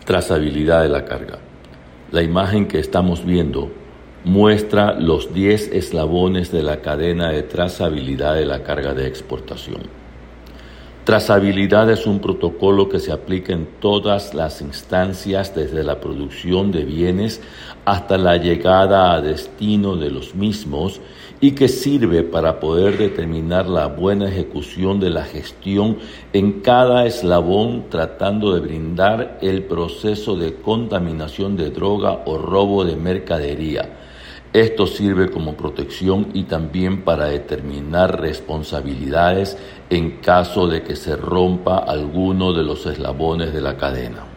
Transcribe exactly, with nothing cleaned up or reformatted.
Trazabilidad de la carga. La imagen que estamos viendo muestra los diez eslabones de la cadena de trazabilidad de la carga de exportación. Trazabilidad es un protocolo que se aplica en todas las instancias desde la producción de bienes hasta la llegada a destino de los mismos y que sirve para poder determinar la buena ejecución de la gestión en cada eslabón, tratando de brindar el proceso de contaminación de droga o robo de mercadería. Esto sirve como protección y también para determinar responsabilidades en caso de que se rompa alguno de los eslabones de la cadena.